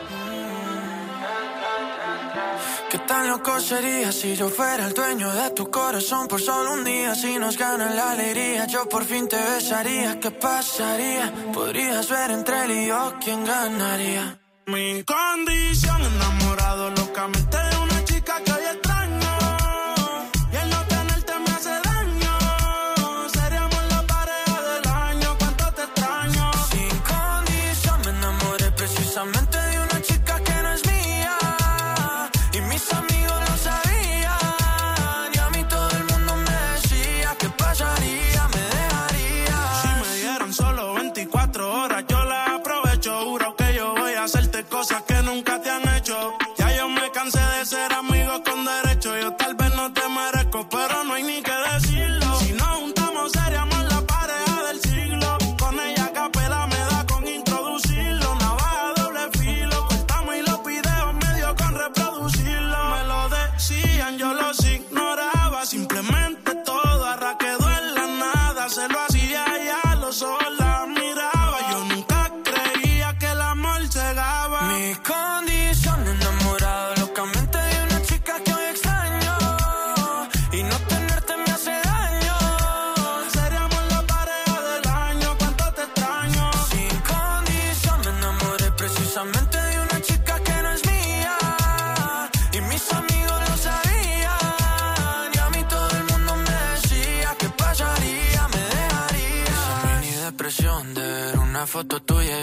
¿Qué tan loco sería si yo fuera el dueño de tu corazón por solo un día? Si nos gana la alegría, yo por fin te besaría. ¿Qué pasaría? Podrías ver entre él y yo quién ganaría. Mi condición, enamorado locamente de una chica que hoy extraño. Y el no tenerte me hace daño. Seríamos la pareja del año, cuánto te extraño. Sin condición me enamoré precisamente de una chica que no es mía. Y mis amigos lo sabían. Y a mí todo el mundo me decía ¿qué pasaría? Me dejaría. Si me dieran solo 24 horas yo las aprovecho. Juro que yo voy a hacerte cosas que nunca te han hecho. Ya yo me cansé de ser amigo con derecho. Yo tal vez no te merezco, pero no hay ni que decirlo. Si nos juntamos seríamos la pareja del siglo. Con ella a capela me da con introducirlo. Navaja doble filo, cortamos y los videos medio con reproducirlo. Me lo decían, yo los ignoraba. Simplemente todo arraquedó en la nada. Se lo hacía y a los ojos la miraba. Yo nunca creía que el amor cegaba. Mi condición, enamorado locamente de una chica que hoy extraño. Y no tenerte me hace daño. Seríamos la pareja del año, cuánto te extraño. Sin condición me enamoré precisamente de una chica que no es mía. Y mis amigos lo sabían. Y a mí todo el mundo me decía ¿qué pasaría? Me dejaría. Esa mini depresión de ver una foto tuya y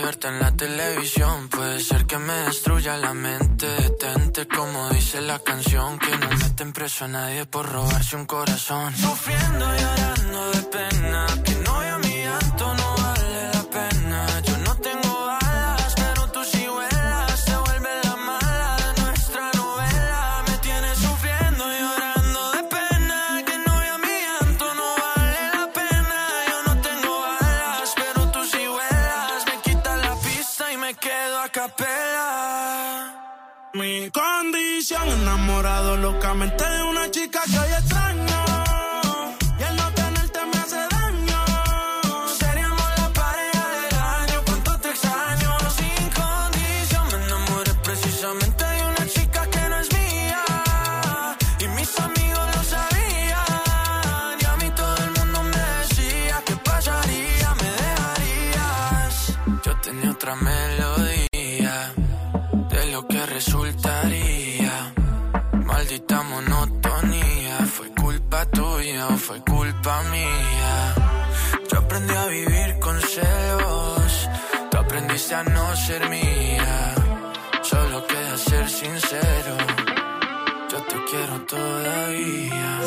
verte en la televisión puede ser que me destruya la mente. Detente como dice la canción, que no meten preso a nadie por robarse un corazón. Sufriendo y llorando de pena, que no vea mi llanto, no vale la pena. Yo no tengo alas, pero tú sí vuelas. Se vuelve la mala de nuestra novela. Me tienes sufriendo y llorando de pena, que no vea mi llanto, no vale la pena. Yo no tengo alas, pero tú sí vuelas. Me quitas la pista y me quedo a capela. Mi condición, enamorado locamente de una chica que hoy extraño. Y el no tenerte me hace daño. Seríamos la pareja del año, cuánto te extraño. Sin condición me enamoré precisamente de una chica que no es mía. Y mis amigos lo sabían. Y a mí todo el mundo me decía, ¿qué pasaría? ¿Me dejarías? Yo tenía otra melodía de lo que resultaría. Maldita monotonía, ¿fue culpa tuya o fue culpa mía? Yo aprendí a vivir con celos, tú aprendiste a no ser mía. Solo queda ser sincero, yo te quiero todavía.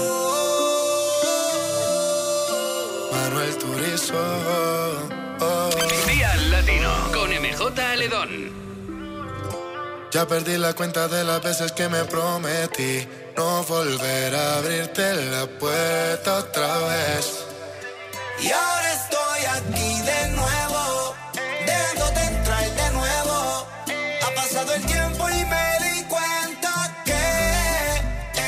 Manuel Turizo. Día Latino con MJ Aledón. Ya perdí la cuenta de las veces que me prometí no volver a abrirte la puerta otra vez. Y ahora estoy aquí de nuevo, dejándote entrar de nuevo. Ha pasado el tiempo y me di cuenta que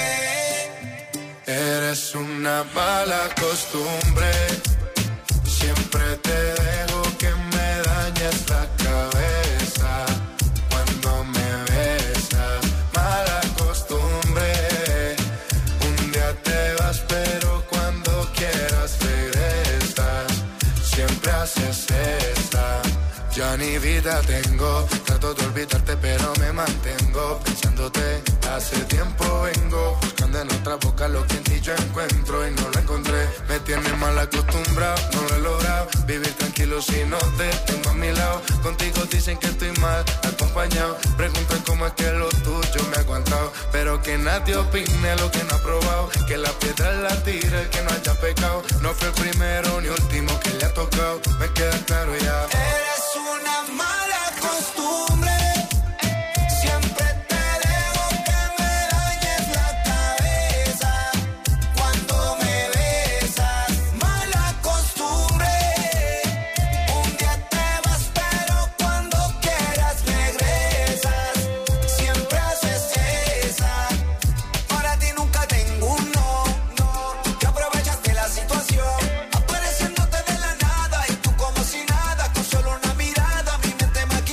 eres una mala costumbre. Siempre te dejo que me dañes la cabeza. Cuando me besas, mala costumbre. Un día te vas, pero cuando quieras regresas. Siempre haces esta. Ya ni vida tengo, trato de olvidarte pero me mantengo pensándote. Hace tiempo vengo buscando en otra boca lo que en ti yo encuentro y no lo encontré. Me tienes mal acostumbrado, no lo he logrado vivir tranquilo si no te tengo a mi lado. Contigo dicen que estoy mal acompañado, preguntan cómo es que lo tuyo me ha aguantado. Pero que nadie opine lo que no ha probado, que la piedra la tire el que no haya pecado. No fue el primero ni último que le ha tocado, me queda claro ya. eres una mala costumbre. Siempre te dejo que me dañes la cabeza. Cuando me besas, mala costumbre. Un día te vas, pero cuando quieras regresas. Siempre haces esa. Para ti nunca tengo un no, no. Que aprovechaste la situación, apareciéndote de la nada. Y tú como si nada, con solo una mirada mi mente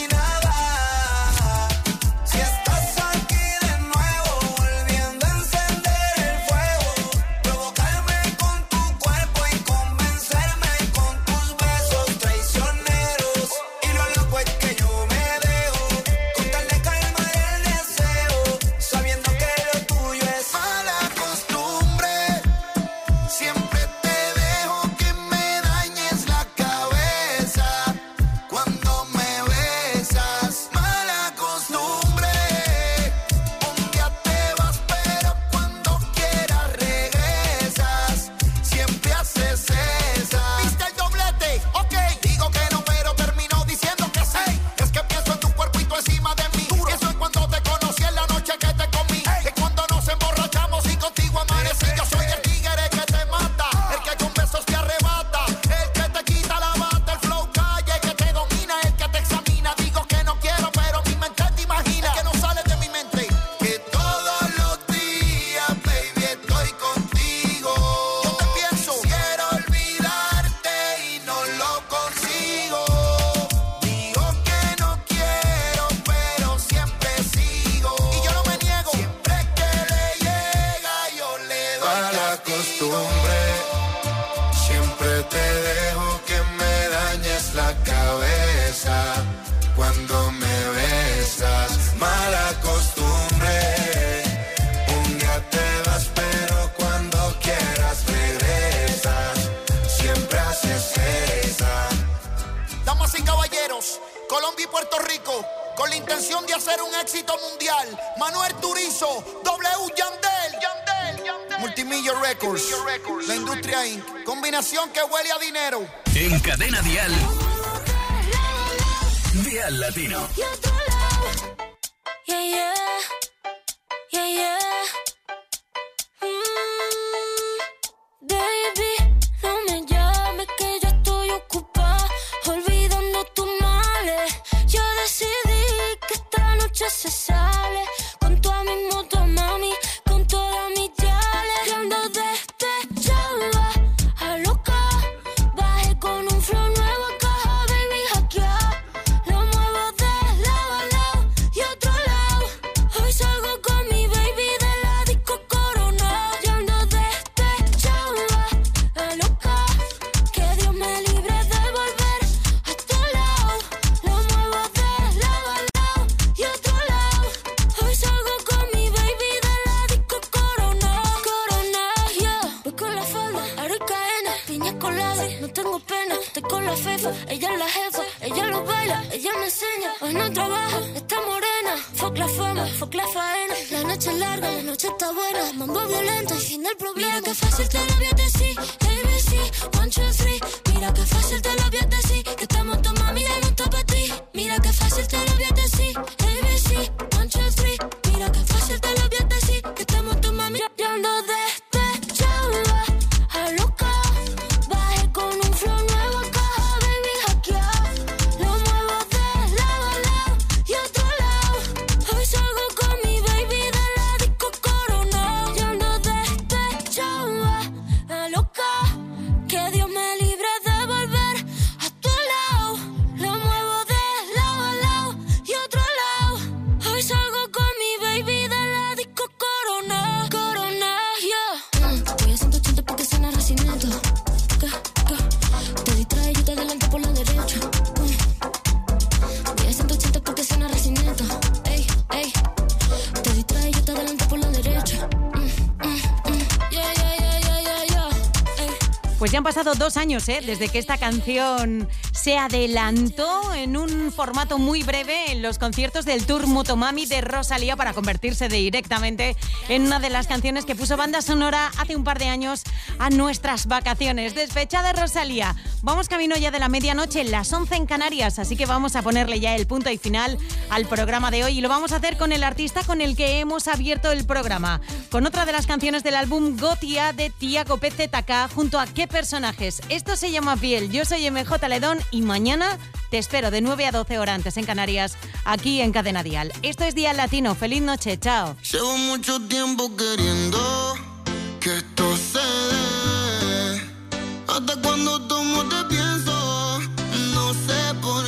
Rico, con la intención de hacer un éxito mundial. Manuel Turizo, W Yandel. Multimillion Records, la industria Inc. Combinación que huele a dinero. En Cadena Dial. Dial Latino. Yeah, yeah. Yeah, yeah. Baby, no me llames que yo estoy ocupada, olvidando tus males. Yo decidí que esta noche se sale con toda mi moto, mami, con todas mis yales. Yo ando despechada, a loca, bajé con un flow nuevo a caja, baby, hackeada. Lo muevo de lado a lado y otro lado. Hoy salgo con mi baby de la disco Corona. Yo ando despechada, a loca, que Dios me libre de volver a tu lado. Lo muevo de lado a lado y otro lado. Hoy salgo con mi baby de la disco Corona. Corona, yeah. Voy con la falda, aricaena, piña colada, no tengo pena. Estoy con la fefa, ella es la jefa, ella lo baila, ella me enseña. Hoy no trabaja, está morena. Fuck la fama, fuck la faena. La noche es larga, la noche está buena. Mambo violento y fin del problema. Mira que fácil te lo voy a decir, ABC, 1, 2, 3. Mira que fácil te lo voy a decir, que estamos tu mami y no está para ti. Mira que fácil te lo voy a decir, ABC, 1, 2, 3. Mira que fácil te lo voy a decir, que estamos tu mami. Yo ando despechada, a loca, bajé con un flow nuevo a caja, baby, hackeada. Lo muevo de lado a lado y otro lado. Hoy salgo con mi baby de la disco Corona. Yo ando despechada, a loca, que Dios me libre de volver a tu lado. Lo muevo de lado a lado y otro lado. Hoy salgo con mi baby de la disco Corona. Corona, yeah. Voy a 180 porque suena Recinito. Te distrae, yo te adelanto por la derecha. Voy a 180 porque suena Recinito. Ey, ey. Te distrae, yo te adelanto por la derecha. Yeah, yeah, yeah, yeah, yeah, yeah. Ey. Pues ya han pasado 2 años, desde que esta canción se adelantó en un formato muy breve en los conciertos del Tour Motomami de Rosalía para convertirse directamente en una de las canciones que puso banda sonora hace un par de años a nuestras vacaciones. Despechada Rosalía. Vamos camino ya de la medianoche, las 11 en Canarias, así que vamos a ponerle ya el punto y final al programa de hoy y lo vamos a hacer con el artista con el que hemos abierto el programa, con otra de las canciones del álbum Gotia de Tiago PZK junto a ¿Qué personajes? Esto se llama Piel. Yo soy MJ Ledón y mañana te espero de 9 a 12 horas antes en Canarias, aquí en Cadena Dial. Esto es Dial Latino. Feliz noche. Chao. Llevo mucho tiempo queriendo que esto se dé. Hasta cuando tomo te pienso, no sé por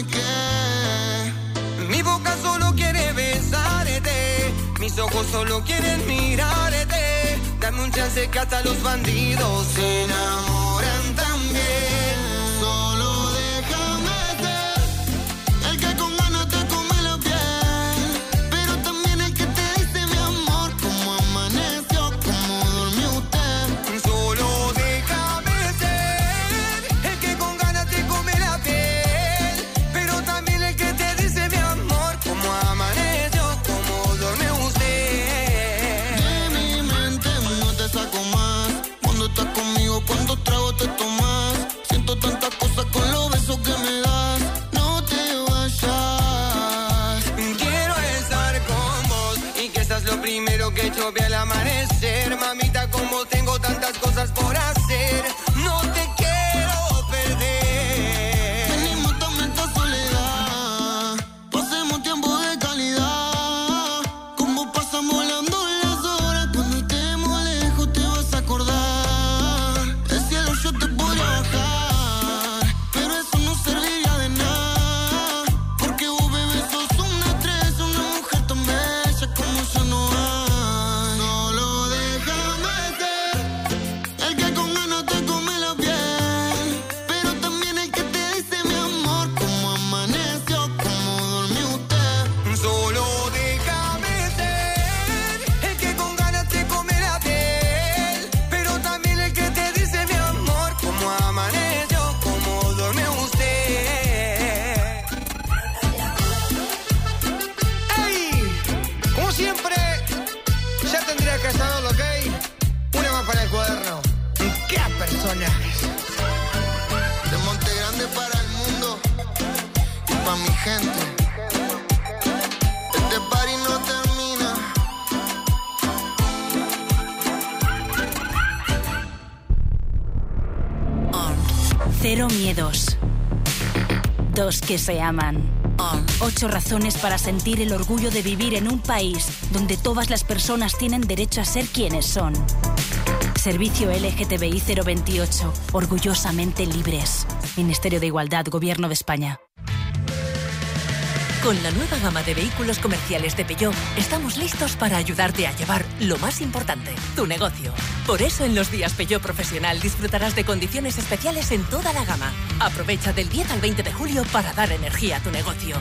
qué. Mi boca solo quiere besarte, mis ojos solo quieren mirarte. Dame un chance que hasta los bandidos se enamoran también. Solo déjame ser el que con ganas te come la piel, pero también el que te dice mi amor, cómo amaneció, cómo durmió usted. Solo déjame ser el que con ganas te come la piel, pero también el que te dice mi amor, cómo amaneció, cómo durmió usted. De mi mente no te saco más, cuando estás conmigo, cuando trago te tomas. Siento tantas cosas con los besos que me das, no te vayas. Quiero estar con vos y que seas lo primero que yo vea al amanecer. Mamita, como tengo tantas cosas por hacer, no te quiero perder. Venimos también esta soledad, pasemos tiempo de calidad. Como pasan volando las horas, cuando estemos lejos te vas a acordar. El cielo yo te podría bajar, pero eso no serviría de nada, porque vos, bebé, sos una estrella, una mujer tan bella como yo no hay. Solo déjame ser gente. Este party no termina. Cero miedos. 2 que se aman. 8 razones para sentir el orgullo de vivir en un país donde todas las personas tienen derecho a ser quienes son. Servicio LGTBI 028. Orgullosamente libres. Ministerio de Igualdad, Gobierno de España. Con la nueva gama de vehículos comerciales de Peugeot, estamos listos para ayudarte a llevar lo más importante, tu negocio. Por eso en los días Peugeot Profesional disfrutarás de condiciones especiales en toda la gama. Aprovecha del 10 al 20 de julio para dar energía a tu negocio.